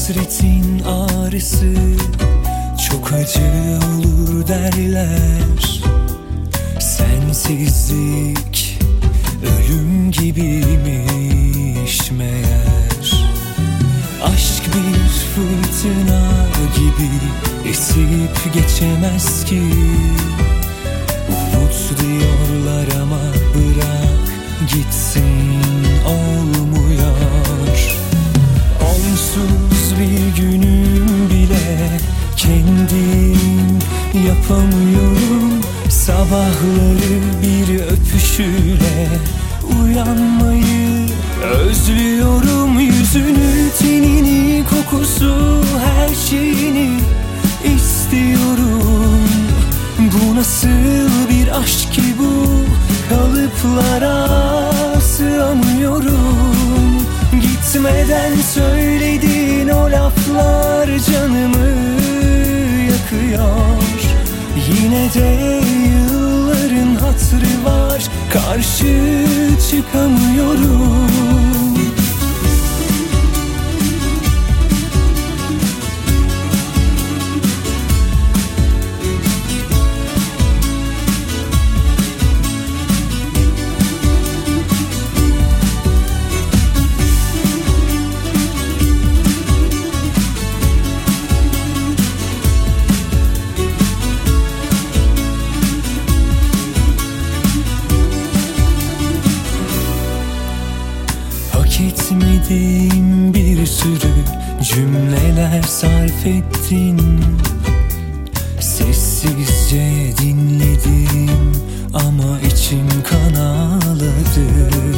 Hasretin ağrısı çok acı olur derler. Sensizlik ölüm gibiymiş meğer. Aşk bir fırtına gibi esip geçemez ki. Umut diyorlar ama bırak gitsin, olmuyor. Onsuz bir günüm bile kendim yapamıyorum. Sabahları bir öpüşüyle uyanmayı özlüyorum. Yüzünü, tenini, kokusu, her şeyini istiyorum. Bu nasıl bir aşk ki bu? Kalıplara sığamıyorum. Gitmeden söylediğin o laflar canımı yakıyor. Yine de yılların hatırı var, karşı çıkamıyorum. Hak etmediğim bir sürü cümleler sarf ettin. Sessizce dinledim ama içim kan ağladı.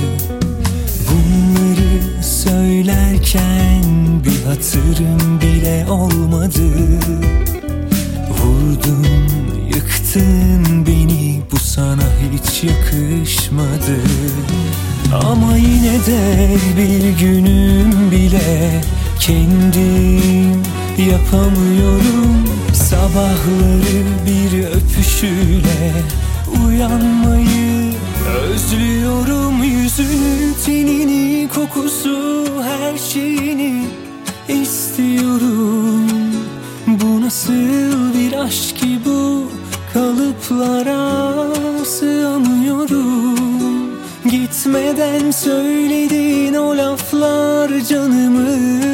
Bunları söylerken bir hatırım bile olmadı. Vurdun, yıktın beni, bu sana hiç yakışmadı. Ama yine de bir günüm bile kendim yapamıyorum. Sabahları bir öpüşüyle uyanmayı özlüyorum. Yüzünü, tenini, kokusu, her şeyini istiyorum. Bu nasıl bir aşk ki bu? Kalıplara sığamıyorum. Gitmeden söylediğin o laflar canımı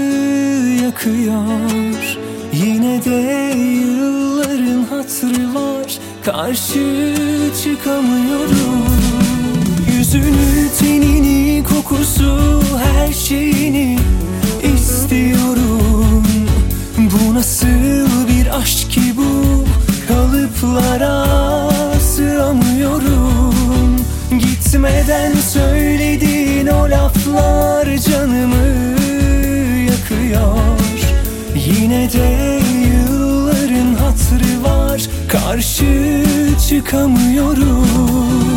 yakıyor. Yine de yılların hatırı var, karşı çıkamıyorum. Yüzünü, tenini, kokusu, her şeyini istiyorum. Bu nasıl bir aşk ki bu? Kalıplara sığamıyorum. Gitmeden söylediğin o laflar canımı yakıyor. Yine de yılların hatırı var, karşı çıkamıyorum.